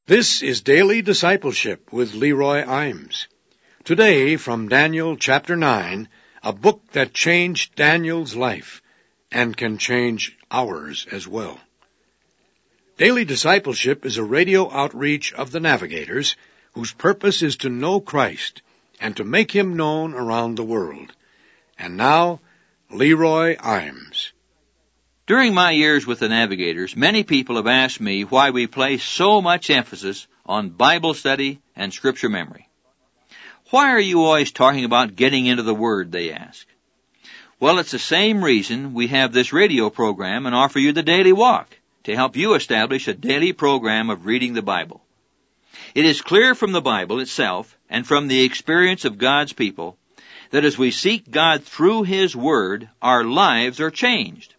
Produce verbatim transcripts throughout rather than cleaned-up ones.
This is Daily Discipleship with Leroy Imes. Today, from Daniel chapter nine, a book that changed Daniel's life and can change ours as well. Daily Discipleship is a radio outreach of the Navigators, whose purpose is to know Christ and to make Him known around the world. And now, Leroy Imes. During my years with the Navigators, many people have asked me why we place so much emphasis on Bible study and Scripture memory. Why are you always talking about getting into the Word, they ask. Well, it's the same reason we have this radio program and offer you the Daily Walk, to help you establish a daily program of reading the Bible. It is clear from the Bible itself and from the experience of God's people that as we seek God through His Word, our lives are changed.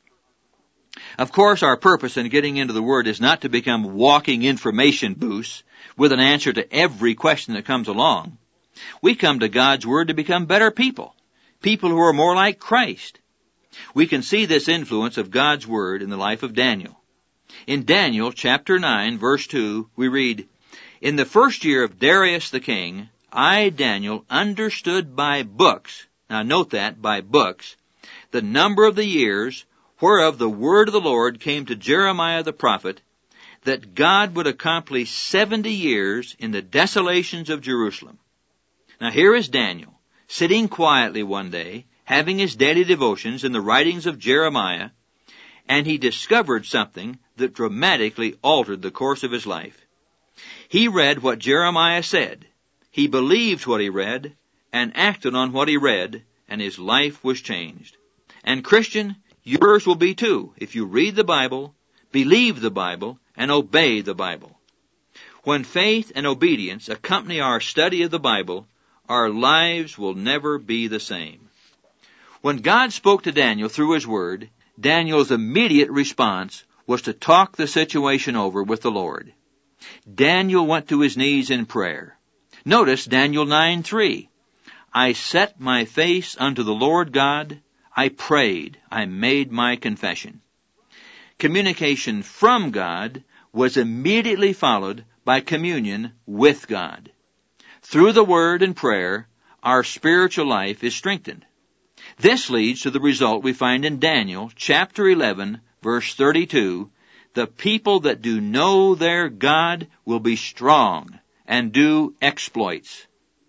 Of course, our purpose in getting into the Word is not to become walking information booths with an answer to every question that comes along. We come to God's Word to become better people, people who are more like Christ. We can see this influence of God's Word in the life of Daniel. In Daniel chapter nine, verse two, we read, "In the first year of Darius the king, I, Daniel, understood by books," now note that, by books, "the number of the years whereof the word of the Lord came to Jeremiah the prophet, that God would accomplish seventy years in the desolations of Jerusalem." Now here is Daniel, sitting quietly one day, having his daily devotions in the writings of Jeremiah, and he discovered something that dramatically altered the course of his life. He read what Jeremiah said, he believed what he read, and acted on what he read, and his life was changed. And Christian, yours will be too, if you read the Bible, believe the Bible, and obey the Bible. When faith and obedience accompany our study of the Bible, our lives will never be the same. When God spoke to Daniel through His Word, Daniel's immediate response was to talk the situation over with the Lord. Daniel went to his knees in prayer. Notice Daniel nine three. "I set my face unto the Lord God, I prayed, I made my confession." Communication from God was immediately followed by communion with God. Through the Word and prayer, our spiritual life is strengthened. This leads to the result we find in Daniel chapter eleven, verse thirty-two, "The people that do know their God will be strong and do exploits."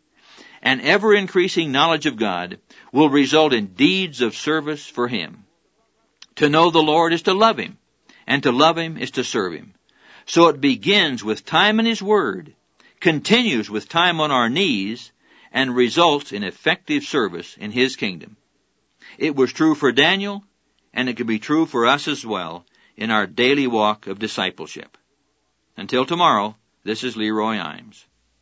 An ever-increasing knowledge of God will result in deeds of service for Him. To know the Lord is to love Him, and to love Him is to serve Him. So it begins with time in His Word, continues with time on our knees, and results in effective service in His kingdom. It was true for Daniel, and it can be true for us as well in our daily walk of discipleship. Until tomorrow, this is Leroy Imes.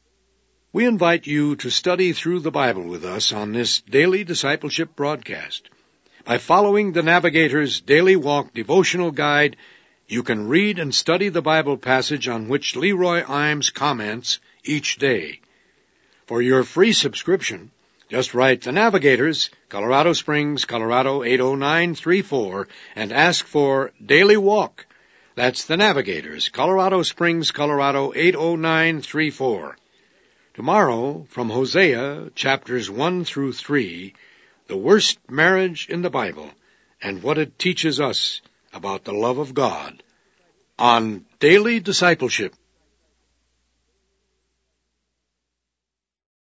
We invite you to study through the Bible with us on this Daily Discipleship broadcast. By following the Navigator's Daily Walk devotional guide, you can read and study the Bible passage on which Leroy Imes comments each day. For your free subscription, just write The Navigators, Colorado Springs, Colorado eight oh nine three four, and ask for Daily Walk. That's The Navigators, Colorado Springs, Colorado eight oh nine three four. Tomorrow, from Hosea, chapters one through three, the worst marriage in the Bible, and what it teaches us about the love of God, on Daily Discipleship